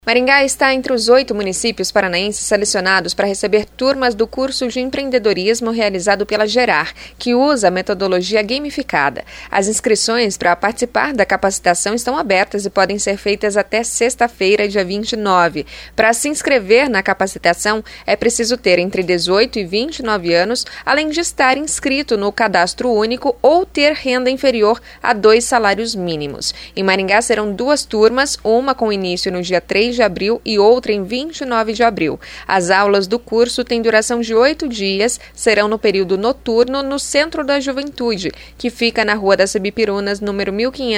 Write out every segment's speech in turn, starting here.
Maringá está entre os 8 municípios paranaenses selecionados para receber turmas do curso de empreendedorismo realizado pela Gerar, que usa a metodologia gamificada. As inscrições para participar da capacitação estão abertas e podem ser feitas até sexta-feira, dia 29. Para se inscrever na capacitação, é preciso ter entre 18 e 29 anos, além de estar inscrito no Cadastro Único ou ter renda inferior a 2 salários mínimos. Em Maringá serão 2 turmas, uma com início no dia 3 de abril e outra em 29 de abril. As aulas do curso têm duração de 8 dias, serão no período noturno no Centro da Juventude, que fica na Rua das Ibipirunas, número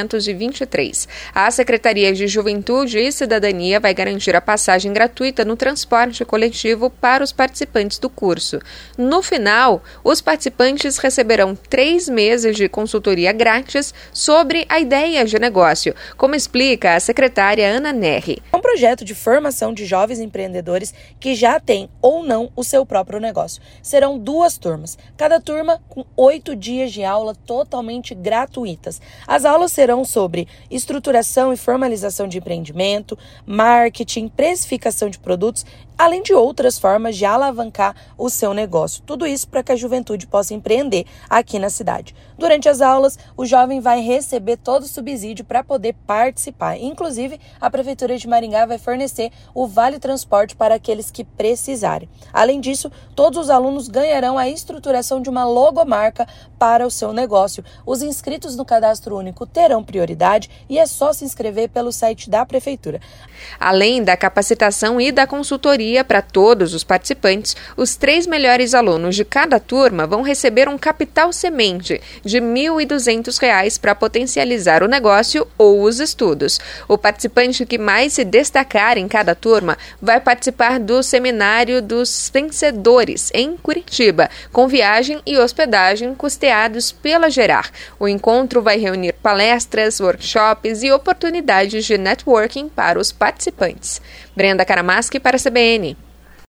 1523. A Secretaria de Juventude e Cidadania vai garantir a passagem gratuita no transporte coletivo para os participantes do curso. No final, os participantes receberão 3 meses de consultoria grátis sobre a ideia de negócio, como explica a secretária Ana Nerri. Um projeto de formação de jovens empreendedores que já têm ou não o seu próprio negócio. Serão 2 turmas, cada turma com 8 dias de aula totalmente gratuitas. As aulas serão sobre estruturação e formalização de empreendimento, marketing, precificação de produtos, além de outras formas de alavancar o seu negócio. Tudo isso para que a juventude possa empreender aqui na cidade. Durante as aulas, o jovem vai receber todo o subsídio para poder participar. Inclusive, a Prefeitura de Maringá vai fornecer o Vale Transporte para aqueles que precisarem. Além disso, todos os alunos ganharão a estruturação de uma logomarca para o seu negócio. Os inscritos no Cadastro Único terão prioridade e é só se inscrever pelo site da Prefeitura. Além da capacitação e da consultoria para todos os participantes, os 3 melhores alunos de cada turma vão receber um capital semente de R$ 1.200 para potencializar o negócio ou os estudos. O participante que mais se destacar em cada turma vai participar do Seminário dos Vencedores, em Curitiba, com viagem e hospedagem custeados pela Gerar. O encontro vai reunir palestras, workshops e oportunidades de networking para os participantes. Brenda Karamaschi para a CBN.